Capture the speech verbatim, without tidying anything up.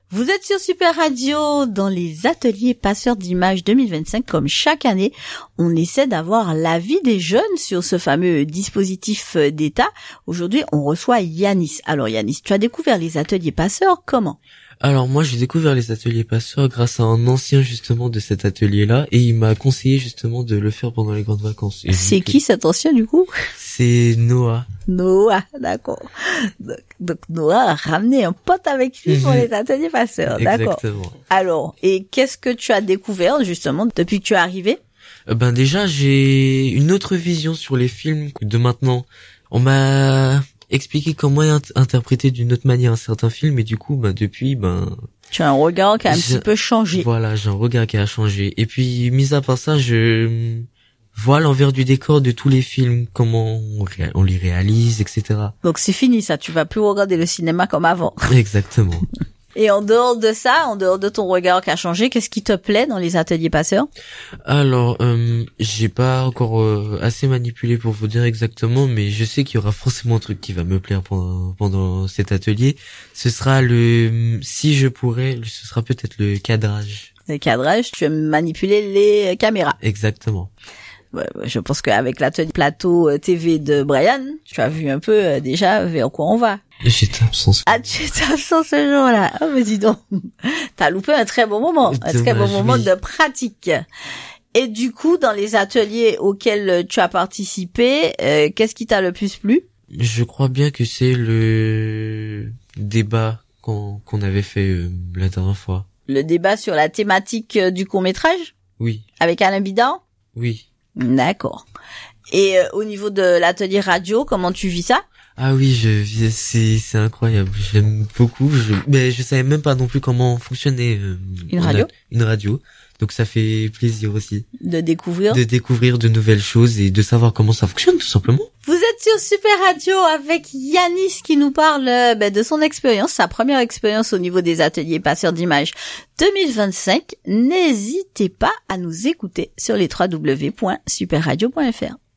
Vous êtes sur Super Radio dans les ateliers passeurs d'images deux mille vingt-cinq. Comme chaque année, on essaie d'avoir l'avis des jeunes sur ce fameux dispositif d'État. Aujourd'hui, on reçoit Yanis. Alors Yanis, tu as découvert les ateliers passeurs comment ? Alors moi j'ai découvert les ateliers passeurs grâce à un ancien justement de cet atelier-là et il m'a conseillé justement de le faire pendant les grandes vacances. Et c'est qui que... cet ancien du coup ? C'est Noah. Noah, d'accord. Donc, donc Noah a ramené un pote avec lui pour les ateliers passeurs, d'accord. Exactement. Alors, et qu'est-ce que tu as découvert justement depuis que tu es arrivé ? euh, Ben déjà j'ai une autre vision sur les films de maintenant. On m'a expliquer comment int- interpréter d'une autre manière un certain film et du coup ben depuis ben tu as un regard qui a un je, petit peu changé. Voilà, j'ai un regard qui a changé et puis mis à part ça, je vois l'envers du décor de tous les films, comment on, ré- on les réalise, et cetera. Donc c'est fini ça, tu vas plus regarder le cinéma comme avant. Exactement. Et en dehors de ça, en dehors de ton regard qui a changé, qu'est-ce qui te plaît dans les ateliers passeurs ? Alors, euh, j'ai pas encore euh, assez manipulé pour vous dire exactement, mais je sais qu'il y aura forcément un truc qui va me plaire pendant, pendant cet atelier. Ce sera le, si je pourrais, ce sera peut-être le cadrage. Le cadrage, tu aimes manipuler les caméras. Exactement. Ouais, je pense qu'avec l'atelier plateau T V de Brian, tu as vu un peu euh, déjà vers quoi on va. J'étais absent. Ah, tu étais absent ce jour-là. Oh, mais dis donc. T'as loupé un très bon moment. Un Dommage, très bon moment oui. de pratique. Et du coup, dans les ateliers auxquels tu as participé, euh, qu'est-ce qui t'a le plus plu ? Je crois bien que c'est le débat qu'on, qu'on avait fait euh, la dernière fois. Le débat sur la thématique euh, du court-métrage ? Oui. Avec Alain Bidan ? Oui. D'accord. Et euh, au niveau de l'atelier radio, comment tu vis ça ? Ah oui, je vis, c'est c'est incroyable. J'aime beaucoup. Je, mais je savais même pas non plus comment fonctionnait euh, Une radio. A, une radio. Donc ça fait plaisir aussi de découvrir, de découvrir de nouvelles choses et de savoir comment ça fonctionne tout simplement. Vous êtes sur Super Radio avec Yanis qui nous parle euh, ben, de son expérience, sa première expérience au niveau des ateliers passeurs d'images deux mille vingt-cinq. N'hésitez pas à nous écouter sur les w w w point super radio point f r.